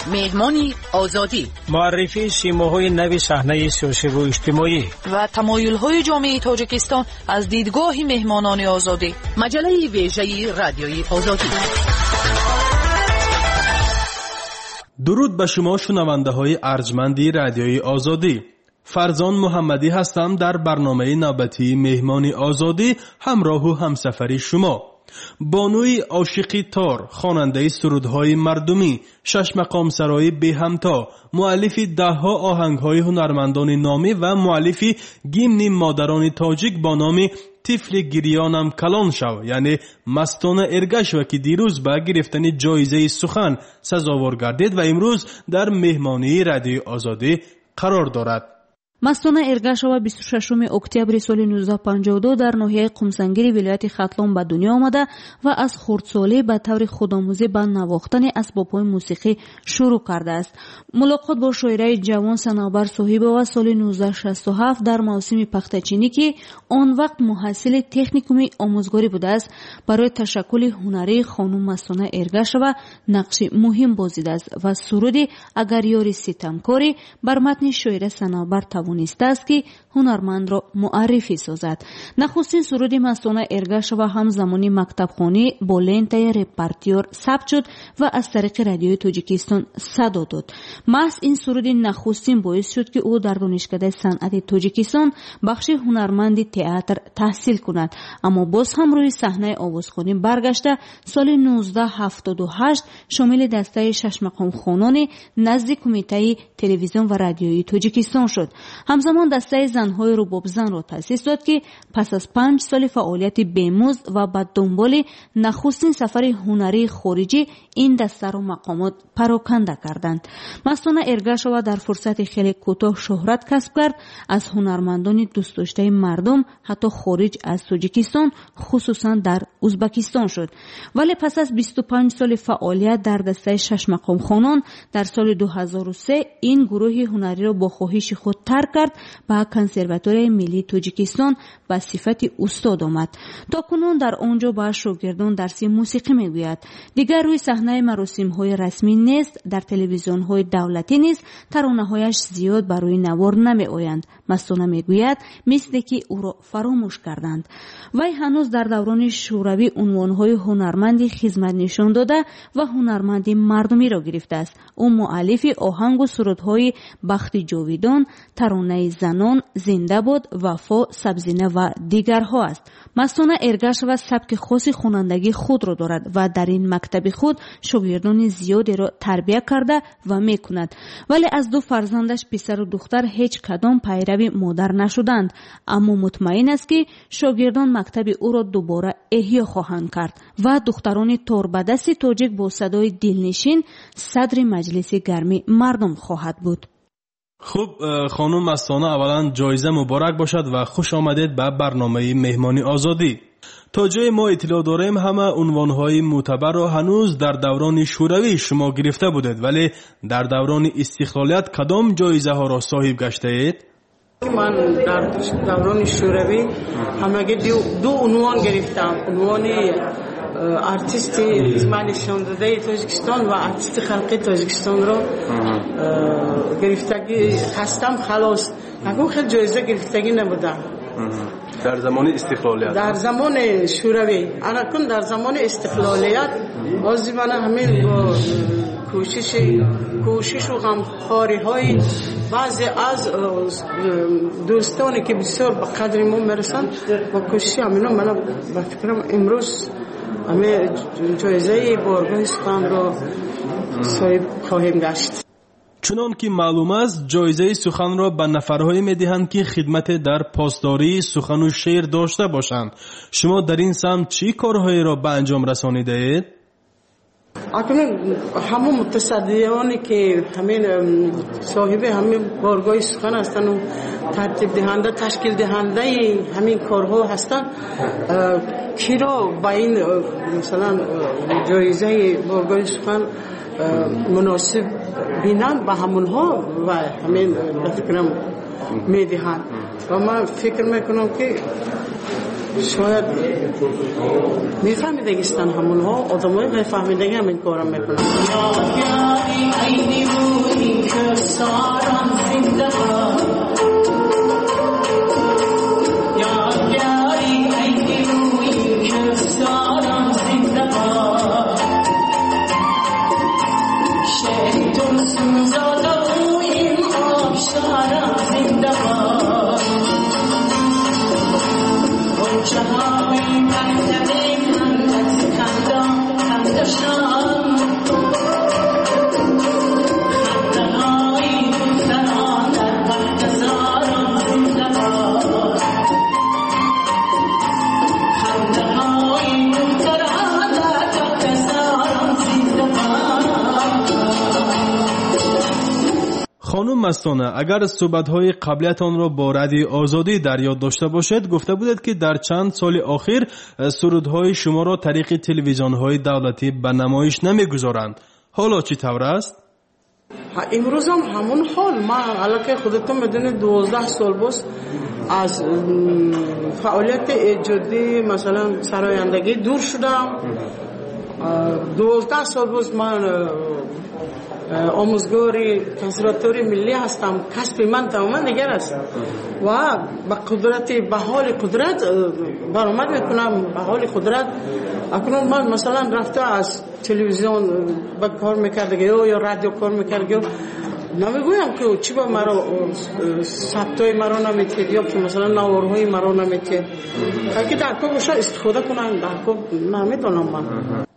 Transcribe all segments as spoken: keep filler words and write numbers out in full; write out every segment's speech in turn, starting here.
مهمانی آزادی، معرفی شیماهای نوی صحنه سیاسی و اجتماعی و تمایل‌های جامعه تاجیکستان از دیدگاه مهمانان آزادی. مجله ویژه رادیوی آزادی. درود به شما شنونده‌های ارجمندی رادیوی آزادی. فرزان محمدی هستم در برنامه نوبتی مهمانی آزادی همراه و همسفری شما. بانوی عاشقی تار، خواننده سرودهای مردمی، شش مقام سرای به همتا، مؤلف دهها آهنگهای هنرمندان نامی و مؤلف گیمن مادران تاجیک با نام طفل گریانم کلان شو، یعنی مستانه ارگش و که دیروز به گرفتن جایزه سخن سزاوار گردید و امروز در مهمانی رادیوی آزادی قرار دارد. مستانه ارگشوا بیست و ششم اکتبر سال نوزده صد و پنجاه و دو در ناحیه قمسنگیری ولایت ختلان به دنیا آمده و از خردسالی به طور خودآموزی به نواختن اسباب‌های موسیقی شروع کرده است. ملاقات با شاعره جوان صنابر صاحب‌وا سال نوزده صد و شصت و هفت در موسم پختچینی که آن وقت محصل تکنیکوم آموزگاری بوده است، برای تشکل هنری خانم مستانه ارگشوا نقش مهم بازیده است و سرودی اگر یاری ستمکاری بر متن شاعره صنابر توانسته است که هنرمند را معرفی سازد. نخستین سرود مستانه ارگشوا هم زمانی مکتبخانه با لنته رپرتوار ثبت شد و از طریق رادیوی تاجیکستان صدا داد. محض این سرود نخستین باعث شد که او در دانشکده صنعت تاجیکستان بخش هنرمندی تئاتر تحصیل کند، اما باز هم روی صحنه آوازخوانی برگشته سال نوزده صد و هفتاد و هشت شامل دسته شش مقام خوانان نزد کمیته تلویزیون و رادیوی تاجیکستان شد. همزمان دسته زنهای رباب زن را تأسیس داد که پس از پنج سال فعالیت بیمزد و بعد دنبال نخستین سفر هنری خارجی این دسته را مقامات پراکنده کردند. مستانه ارگشوا در فرصت خیلی کوتاه شهرت کسب کرد، از هنرمندان دوست داشته مردم حتی خارج از تاجیکستان خصوصا در ازبکستان شد. ولی پس از بیست و پنج سال فعالیت در دسته شش مقام خوانان در سال دو هزار و سه این گروه هنری را با خواهش خود ترک کرد و کنسرواتوار ملی تاجیکستان به صفت استاد آمد. تا کنون در آنجا با شاگردان درس موسیقی میگوید. دیگر روی صحنه مراسم‌های رسمی نیست، در تلویزیون‌های دولتی نیز ترانه‌هایش زیاد بر روی نوار نمی‌آیند. مستانه میگوید مثل که او را فراموش کردند. وی هنوز در دوران شوروی عنوان‌های هنرمندی خدمت نشان داده و هنرمندی مردمی را گرفته است. او مؤلف آهنگ و سرودهای بخت جاویدان، ترانه زنان، زنده باد، وفا، سبزینه و دیگرها است. مستانه ارگشوا سبک خاص خوانندگی خود را دارد و در این مکتب خود شاگردان زیادی را تربیت کرده و میکند. ولی از دو فرزندش پسر و دختر هیچ کدام پیرو مادر نشدند، اما مطمئن است که شاگردان مکتب او را دوباره احیا خواهند کرد و دختران توربدست تاجیک با صدای دلنشین صدر مجلس گرمی مردم خواهد بود. خب خانم مستانه، اولا جایزه مبارک باشد و خوش آمدید به برنامه مهمانی آزادی. تا جای ما اطلاع داریم همه عنوانهای معتبر را هنوز در دوران شوروی شما گرفته بودید، ولی در دوران استقلالیت کدام جایزه ها را صاحب گشته اید؟ من در دوران شوروی همگی دو عنوان گرفتم، عنوان ارتیست من نشان داده تاجیکستان و ارتیست خلقی تاجیکستان را گرفتگی هستم. خلاص اگه خیلی جایزه گرفتگی نبودم در زمان استقلالیت. در زمان شوروی انا کن در زمان استقلالیت بازی من همین با کوشش کوشش و غمخواری های بعضی از دوستانی که بسیار به قدر ما میرسند با کوشش همینا من به فکرم امروز همه جایزه بارگاه سخن را صاحب خواهیم گشت. چنان که معلوم است جایزه سخن را به نفرهایی میدهند که خدمت در پاسداری سخن و شعر داشته باشند. شما در این سمت چی کارهایی را به انجام رسانیده اید؟ اکنون همون متصدیانی که همین صاحب همین بارگاه سخن هستند و ترتیب دهنده تشکیل دهنده همین کارها هستند، کی را با این مثلا جایزه بارگاه سخن مناسب بینند به همونها و همین به فکرم میدهند و من فکر میکنم که شاید میفهمیدگستن همون ها آدمای میفهمیدگی همین کارم میکنن. خانم مستانه، اگر صحبت‌های قبلیتان را با رادیوی آزادی در یاد داشته باشد، گفته بودید که در چند سال اخیر سرودهای شما را طریق تلویزیون‌های دولتی به نمایش نمی‌گذارند. حالا چی طور است؟ امروز هم همون حال. من علاقه خودتون میدونید دوازده سال باز از فعالیت ایجادی مثلا سرایندگی دور شدم. دوازده سال باز من آموزگاری کنسرواتوری ملی هستم. کسب من تماما دیگر است و به قدرت به حال قدرت برآمد میکنم. به حال قدرت اکنون من مثلا رفته از تلویزیون به کار میکردم یا رادیو کار میکردم، نمیگویم که چی با مرا ثبتای مرا نمیتید یا که مثلا نوارهای مرا نمیتید که در کارش استفاده کنم. در کار نمیتونم من.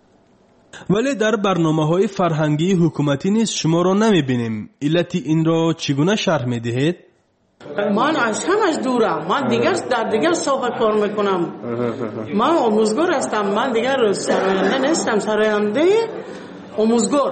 ولی در برنامه‌های فرهنگی حکومتی نیز شما را نمی‌بینیم. علتی این را چگونه شرح می‌دهید؟ من از همش دورم. من دیگر در دیگر ساحه کار میکنم. من آموزگار هستم. من دیگر سراینده نیستم. سراینده آموزگار.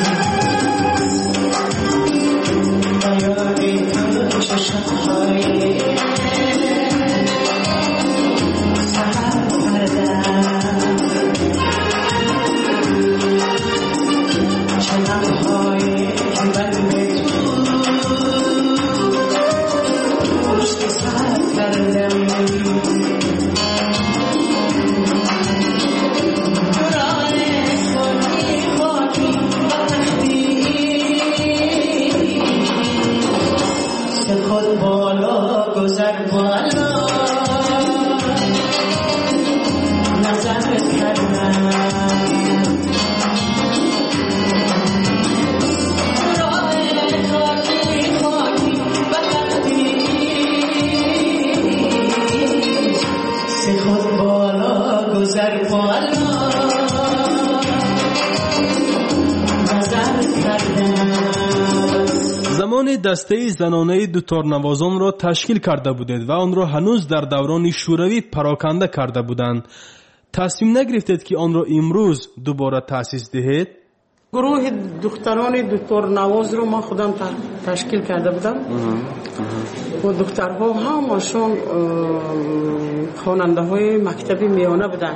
زمان دسته زنانه دوتار نوازان را تشکیل کرده بودید و آن را هنوز در دوران شوروی پراکنده کرده بودند. تصمیم نگرفتید که آن را امروز دوباره تأسیس دهید؟ گروه دختران دوتار نواز رو من خودم تشکیل کرده بودم و دخترها همشون خواننده های مکتبی میانه بودن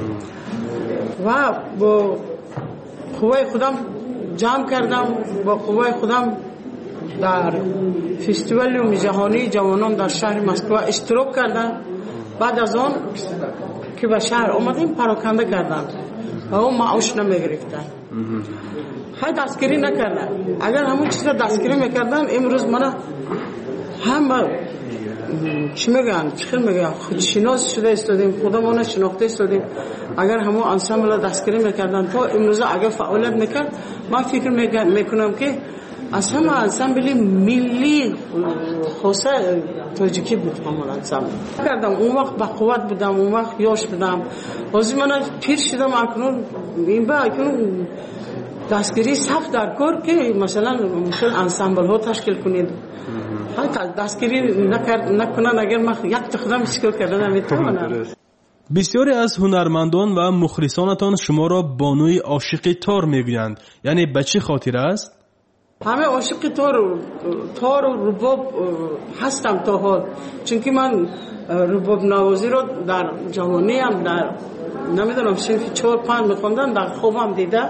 و با قوای خودم جمع کردم. با قوای خودم در فستیوال یوم جهانی جوانان در شهر مسکو اشتراک کردن. بعد از آن که به شهر آمدیم پراکنده کردن و اون معاش نمیگرفتن. خیلی دستگیری نکردن. اگر همون چیز را دستگیری میکردن امروز من هم با چی میگن چی میگن خودشناس شده استادیم، خودمون شناخته استادیم. اگر همون انسامبل دستگیری میکردن تا امروز اگر فعالیت میکرد، من فکر میکنم که اصلا انسامبل ملی خواسته تاجیکی بود. همون انسامبل کردم اون وقت با قوت بودم، اون وقت یاش بودم. بازی من پیر شدم اکنون این با اکنون دستگیری سخت در کار که مثلا مثل انسامبل ها تشکیل کنید. حتی دستگیری نکنن اگر من یک تخدم تشکیل کردن نمیتونم. بسیاری از هنرمندان و مخلصانتان شما را بانوی عاشق تار میگویند. یعنی به چه خاطر است؟ همه عاشق تار تار و رباب هستم تا حال، چون که من رباب نوازی رو در جوانی هم در نمیدونم صنف چهار پنج میخوندم، در خوابم دیده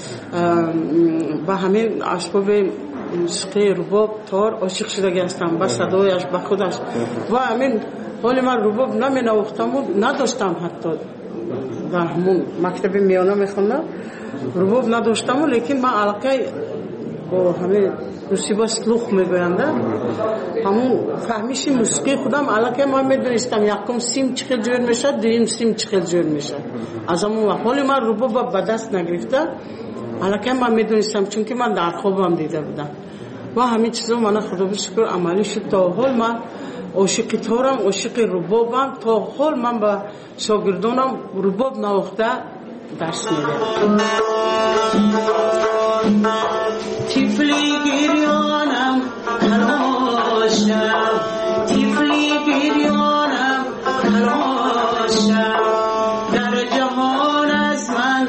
و همین اسباب موسیقی رباب تار عاشق شده هستم با صدایش با خودش و همین ولی من رباب نمی نواختم و نداشتم حتی در همون مکتب میانه میخوندم رباب نداشتم لیکن من علاقه با همه موسیقی سلوخ میگوینده همون فهمیش موسیقی خودم علاقه من میدونستم یکم سیم چقدر جور میشه دویم سیم چقدر جور میشه از همون وقت ولی من رباب به دست نگرفته علاقه من میدونستم چون که من در خوابم دیده بودم و همین چیزا من خدا به شکر عملی شد تا حال من عاشق تارم عاشق ربابم تا حال من با شاگردانم رباب نواخته درس میدم تیفلی گریانم خلاشم تیفلی گریانم خلاشم در جهان از من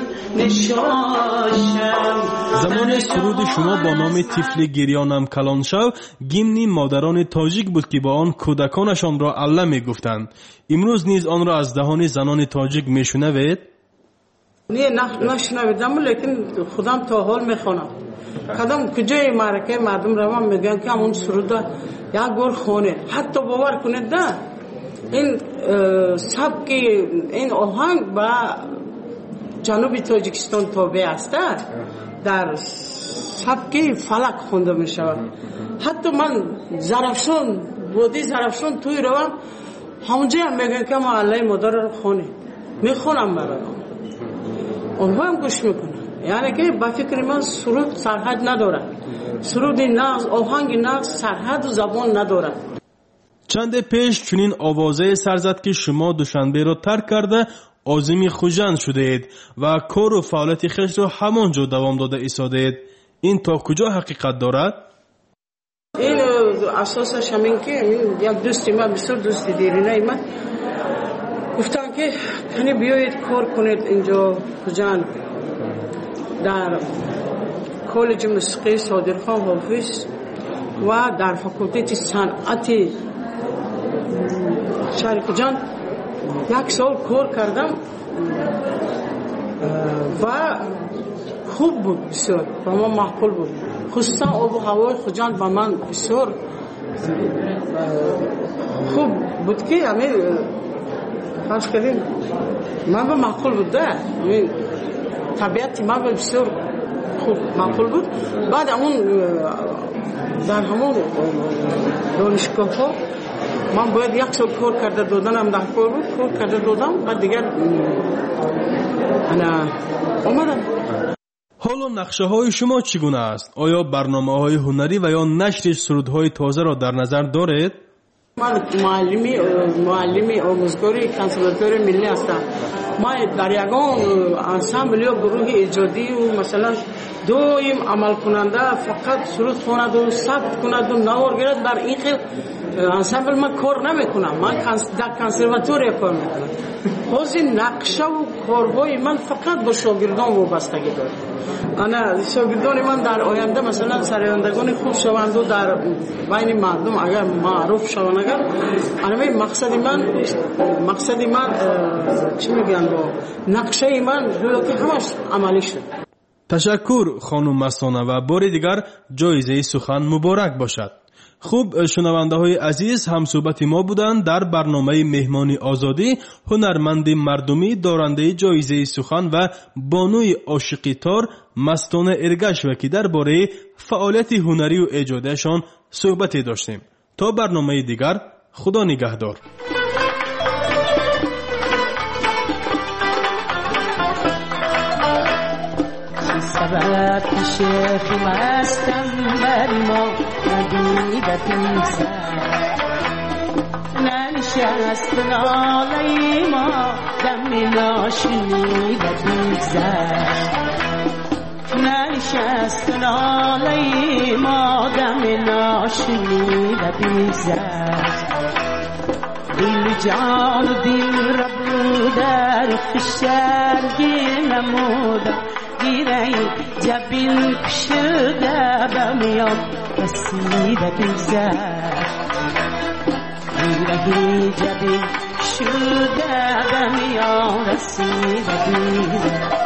نشاشم. زمان سرود شما با نام تیفلی گریانم کلان شو گیمنی مادران تاجیک بود که با آن کودکانشان را الله می گفتند. امروز نیز آن را از دهان زنان تاجیک می شنوید؟ نه نشنویدم لیکن خودم تا حال میخونم کدام کجای معرکه مردم روان میگن که همون سرود یک گور خونه حتی باور کنید نه این سبک این آهنگ با جنوب تاجیکستان تابع است در سبک فلک خونده می شود حتی من زرفشان وادی زرفشان توی روان همونجا هم میگن که ما الله مادر رو خونه میخونم برام اونها هم گوش میکنن یعنی که با فکر من سرود سرحد ندارد سرود نغز آهنگ نغز سرحد و زبان ندارد. چند پیش چنین آوازه سرزد که شما دوشنبه را ترک کرده عازم خوجند شده اید و کار و فعالیت خویش را همانجا دوام داده ایستاده اید. این تا کجا حقیقت دارد؟ این اساسش همین که یک دوستی من بسیار دوستی دیرینه من گفتن که کنی بیایید کار کنید اینجا خوجند در کالج موسیقی صادرخان حافظ و در فاکولته صنعت شهر خوجند یک سال کار کردم و خوب بود بسیار و من معقول بود خصوصا آب و هوای خوجند با من بسیار خوب بود که همه فرض کردیم من با معقول بود ده طبیعت من بسیار خوب معقول بود بعد همون در همون دانشگاه ها من باید یک سال کار کرده دادنم در کار بود کار کرده دادم بعد دیگر انا اومدم. حالا نقشه های شما چگونه است؟ آیا برنامه های هنری و یا نشر سرودهای تازه را در نظر دارید؟ من معلمی معلمی آموزگاری کنسرواتوار ملی هستم. ما در یگان انسامبل یا گروه ایجادی و مثلا دویم عمل کننده فقط سرود خواند و ثبت کند و نوار گیرد در این خیل انسامبل من کار نمیکنم من در کنسرواتوار کار میکنم. باز نقشه و کارهای من فقط با شاگردان وابستگی داره. انا شاگردان من در آینده مثلا سرایندگان خوب شوند و در بین مردم اگر معروف شوند اگر انا مقصد من مقصد من چی میگن با نقشه من که همش عملی شد. تشکر خانم مستانه و بار دیگر جایزه سخن مبارک باشد. خوب شنونده های عزیز هم صحبت ما بودند در برنامه مهمانی آزادی هنرمند مردمی دارنده جایزه سخن و بانوی عاشقی تار مستانه ارگش و که درباره فعالیت هنری و ایجادشان صحبتی داشتیم. تا برنامه دیگر خدا نگهدار. سبب شیخ مستم بر ما ندیدت میزد ننشست ناله ما دم ناشنیدت میزد ننشست ناله ما دم ناشنیدت میزد دل جان و دل را در فشرگی نمودم گیره جبین شده بمیان رسیده بیزد گیره جبین شده بمیان رسیده بیزد